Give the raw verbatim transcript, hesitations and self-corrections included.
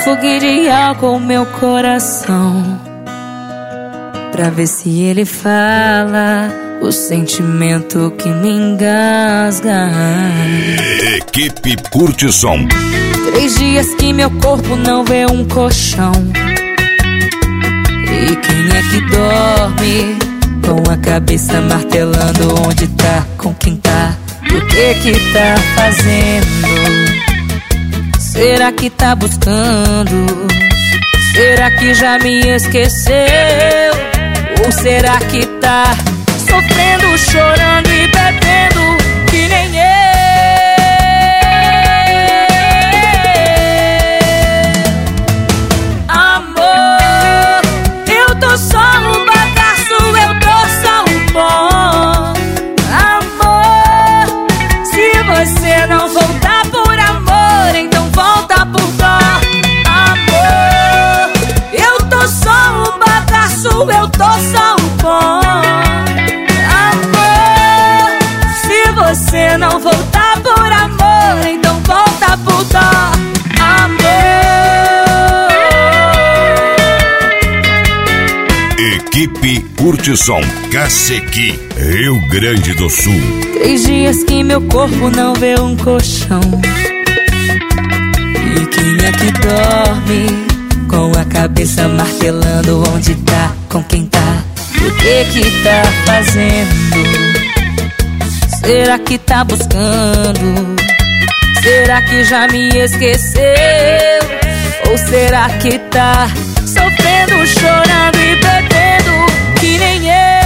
Refoguei de álcool meu coração pra ver se ele fala o sentimento que me engasga. Equipe Curte Som. Três dias que meu corpo não vê um colchão. E quem é que dorme com a cabeça martelando onde tá, com quem tá, o que que tá fazendo? Será que tá buscando? Será que já me esqueceu? Ou será que tá sofrendo, chorando e bebendo que nem eu? Amor, eu tô só um bagaço, eu tô só um pó. Amor, se você não voltar por amor, então volta por dó. Amor, eu tô só um bagaço, eu tô só um pó. Amor, se você não voltar por amor, então volta por dó. Amor. Equipe Curte Som, Cacequi, Rio Grande do Sul. Três dias que meu corpo não vê um colchão. E quem é que dorme com a cabeça martelando onde tá, com quem tá, o que que tá fazendo? Será que tá buscando? Será que já me esqueceu? Ou será que tá sofrendo, chorando e bebendo que nem eu?